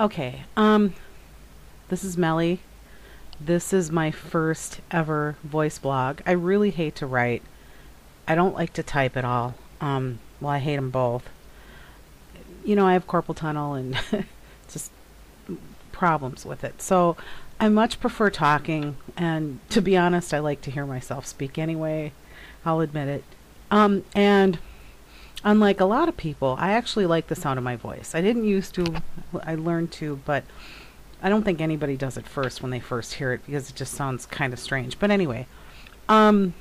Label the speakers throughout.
Speaker 1: Okay. This is Melly. This is my first ever voice blog. I really hate to write. I don't like to type at all. Well, I hate them both. I have carpal tunnel and just problems with it. So I much prefer talking. And to be honest, I like to hear myself speak anyway. I'll admit it. And unlike a lot of people, I actually like the sound of my voice. I didn't used to. I learned to, but I don't think anybody does it first when they first hear it because it just sounds kind of strange. But anyway, um,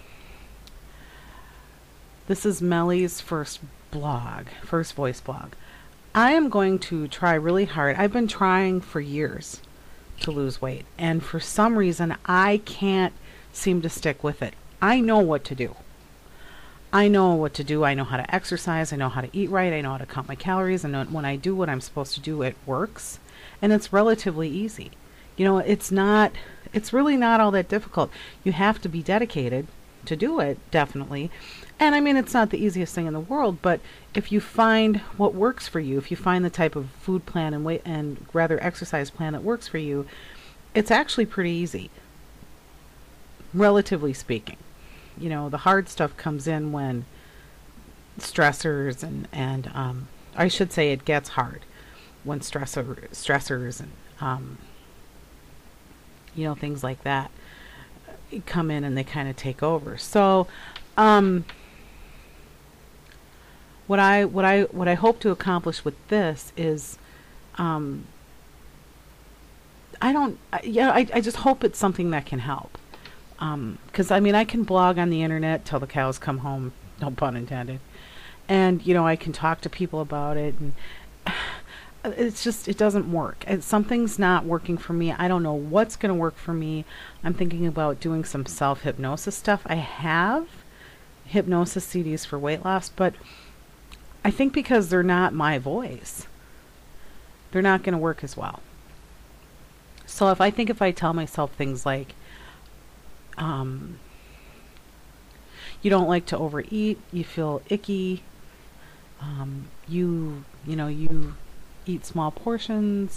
Speaker 1: this is Melly's first voice blog. I am going to try really hard. I've been trying for years to lose weight, and for some reason, I can't seem to stick with it. I know what to do. I know what to do. I know how to exercise. I know how to eat right. I know how to count my calories. And when I do what I'm supposed to do, it works. And it's relatively easy. It's really not all that difficult. You have to be dedicated to do it, definitely. And I mean, it's not the easiest thing in the world, but if you find what works for you, if you find the type of food plan and weight and rather exercise plan that works for you, it's actually pretty easy, relatively speaking. The hard stuff comes in when stressors and I should say it gets hard when stressors and things like that come in and they kind of take over. So what I hope to accomplish with this is I just hope it's something that can help. Because I can blog on the internet till the cows come home, no pun intended, and I can talk to people about it, and it doesn't work. Something's not working for me. I don't know what's going to work for me. I'm thinking about doing some self-hypnosis stuff. I have hypnosis CDs for weight loss, but I think because they're not my voice, they're not going to work as well. So if I tell myself things like, you don't like to overeat, you feel icky, you eat small portions,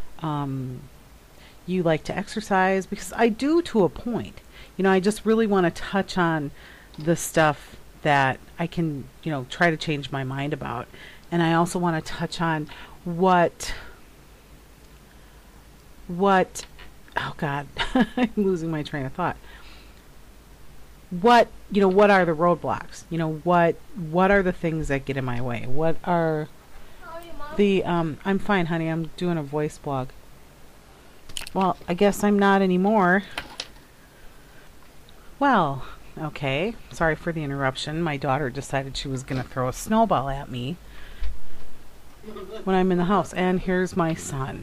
Speaker 1: you like to exercise, because I do to a point. I just really want to touch on the stuff that I can, try to change my mind about. And I also want to touch on what oh God, I'm losing my train of thought. What are the roadblocks? What are the things that get in my way? What are the I'm fine, honey. I'm doing a voice blog. Well, I guess I'm not anymore. Well, okay. Sorry for the interruption. My daughter decided she was going to throw a snowball at me when I'm in the house. And here's my son.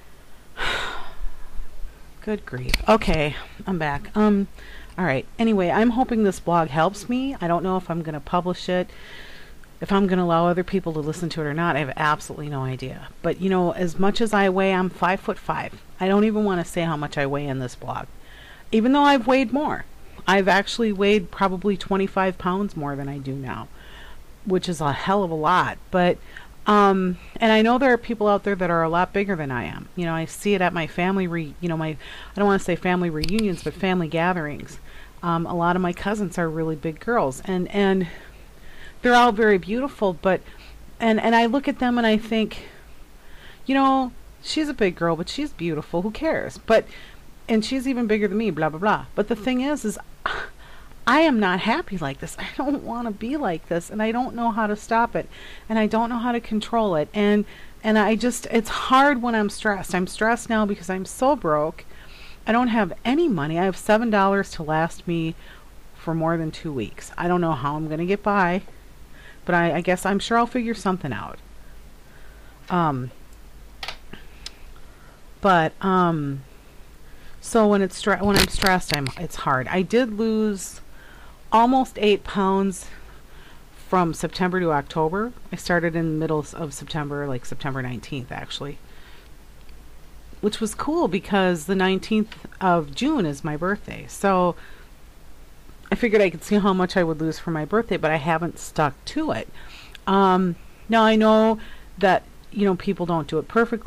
Speaker 1: Good grief. Okay, I'm back. All right. Anyway, I'm hoping this blog helps me. I don't know if I'm going to publish it, if I'm going to allow other people to listen to it or not. I have absolutely no idea. But, as much as I weigh, I'm 5'5". I don't even want to say how much I weigh in this blog, even though I've weighed more. I've actually weighed probably 25 pounds more than I do now, which is a hell of a lot. But and I know there are people out there that are a lot bigger than I am. I see it at my family I don't want to say family reunions, but family gatherings. A lot of my cousins are really big girls, and they're all very beautiful, but and I look at them and I think, she's a big girl, but she's beautiful. Who cares? And she's even bigger than me, blah, blah, blah. But the thing is I am not happy like this. I don't want to be like this, and I don't know how to stop it, and I don't know how to control it. And it's hard when I'm stressed. I'm stressed now because I'm so broke. I don't have any money. I have $7 to last me for more than 2 weeks. I don't know how I'm going to get by, but I guess I'm sure I'll figure something out. So when I'm stressed, it's hard. I did lose almost 8 pounds from September to October. I started in the middle of September, like September 19th, actually, which was cool because the 19th of June is my birthday. So I figured I could see how much I would lose for my birthday, but I haven't stuck to it. Now I know that, people don't do it perfectly.